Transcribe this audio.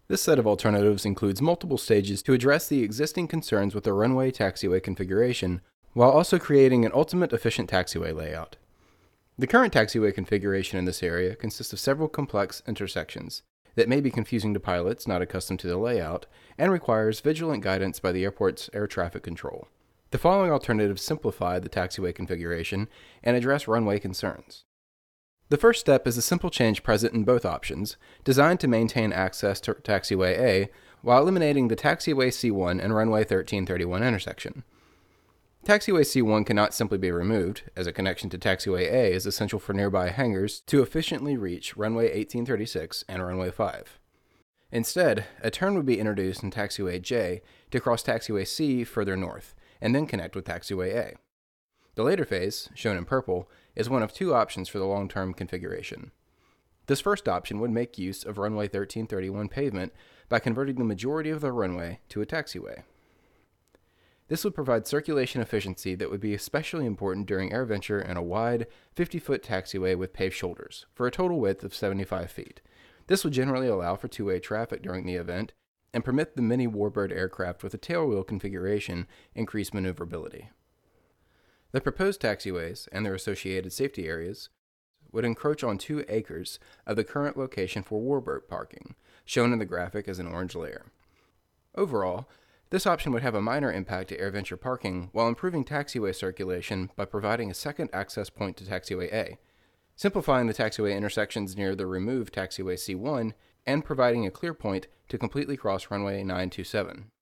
This set of alternatives includes multiple stages to address the existing concerns with the runway taxiway configuration, while also creating an ultimate efficient taxiway layout. The current taxiway configuration in this area consists of several complex intersections that may be confusing to pilots not accustomed to the layout and requires vigilant guidance by the airport's air traffic control. The following alternatives simplify the taxiway configuration and address runway concerns. The first step is a simple change present in both options, designed to maintain access to Taxiway A while eliminating the Taxiway C1 and Runway 1331 intersection. Taxiway C1 cannot simply be removed, as a connection to Taxiway A is essential for nearby hangars to efficiently reach Runway 1836 and Runway 5. Instead, a turn would be introduced in Taxiway J to cross Taxiway C further north, and then connect with Taxiway A. The later phase, shown in purple, is one of two options for the long-term configuration. This first option would make use of Runway 1331 pavement by converting the majority of the runway to a taxiway. This would provide circulation efficiency that would be especially important during AirVenture in a wide, 50-foot taxiway with paved shoulders, for a total width of 75 feet. This would generally allow for two-way traffic during the event and permit the many Warbird aircraft with a tailwheel configuration increased maneuverability. The proposed taxiways and their associated safety areas would encroach on 2 acres of the current location for Warbird parking, shown in the graphic as an orange layer. Overall, this option would have a minor impact to AirVenture parking while improving taxiway circulation by providing a second access point to Taxiway A, simplifying the taxiway intersections near the removed Taxiway C1, and providing a clear point to completely cross runway 927.